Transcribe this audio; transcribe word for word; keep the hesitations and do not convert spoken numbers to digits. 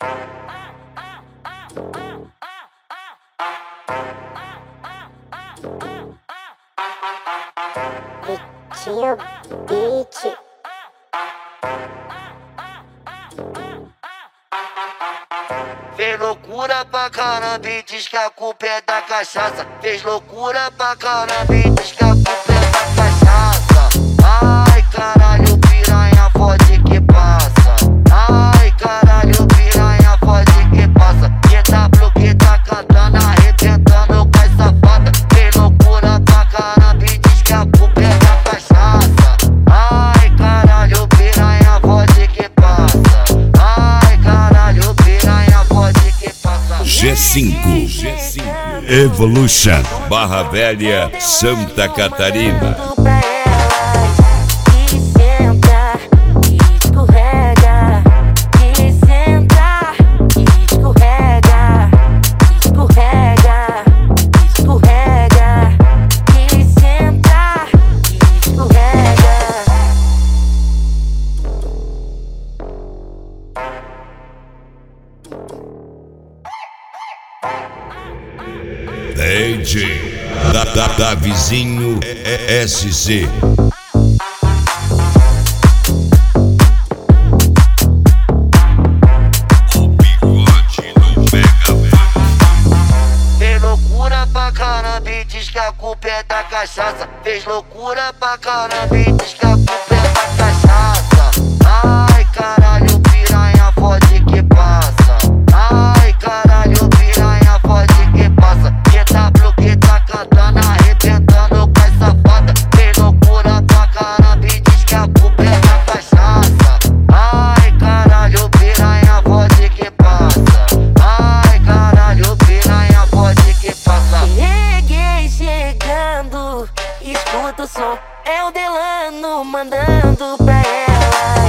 Vitinho Beat. Fez loucura pra caramba e diz que a culpa é da cachaça. Fez loucura pra caramba e diz que a culpa é da cachaça. Ai caralho, piranha, fode que passa. Ai caralho, piranha, fode que passa. Q W que tá cantando, arrebentando com as safada. Fez loucura pra caramba e diz que a culpa é da cachaça. Ai caralho, piranha, fode que passa. Ai caralho, piranha, fode que passa. G cinco Evolution, Barra Velha, Santa Catarina. D J da, da, da Vizinho S C. O bigode do Megafone. Fez loucura pra caramba e diz que a culpa é da cachaça. Fez loucura pra caramba e diz que a culpa é da cachaça. Ai caralho, piranha, fode que passa. Ai caralho, piranha, fode que passa. Q W que tá cantando, arrebentando com as safada. Fez loucura pra caramba e diz que a culpa é da cachaça. Ai caralho, piranha, fode que passa. Ai caralho, piranha, fode que passa. Cheguei chegando, escuta o som, é o Delano mandando pra ela.